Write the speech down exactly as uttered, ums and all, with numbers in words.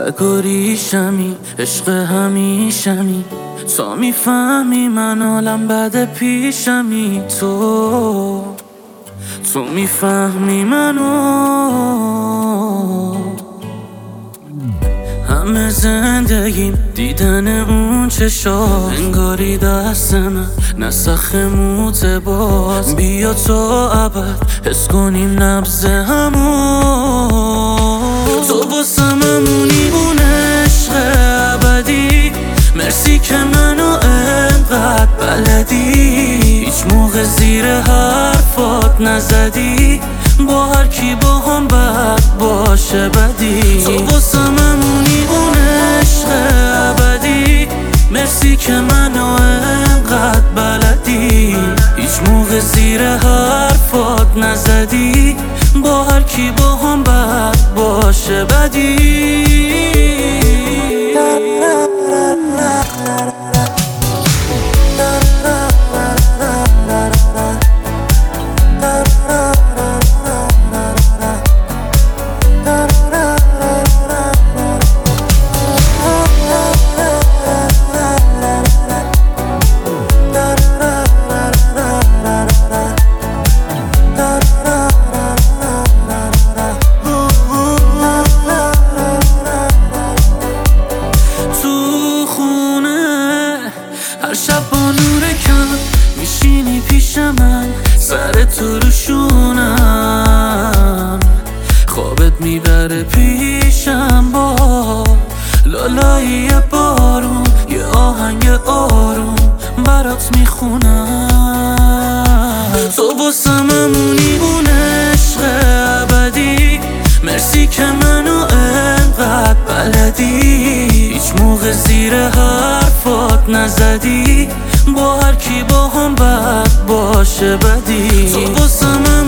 رگ و ریشمی، عشق همیشمی. تو میفهمی من حالم بده پیشمی. تو تو میفهمی منو. همه زندگیم دیدن اون چشا، انگاری دست من نسخ موت باز. بیا تو ابد حس کنیم نبض همون. تو باسم امونی اون عشق ابدی. مرسی که منو انقدر بلدی. هیچ موقع زیر حرفات نزدی. با هر کی با هم بد باشه بدی. تو باسم امونی اون عشق ابدی. مرسی که منو انقدر بلدی. هیچ موقع زیر حرفات نزدی. با هر کی با هم بد باشه بدی. هر شب با نور کم میشینی پیش من، سر تو روشونم. خوابت میبره پیشم با لالایی بارون. یه آهنگ آروم برات میخونم. تو باسم امونی اون عشق ابدی. مرسی که منو انقدر بلدی. هیچ موقع زیر حرفات نزدی. با هر کی با هم بد باشه بدی. تو باسم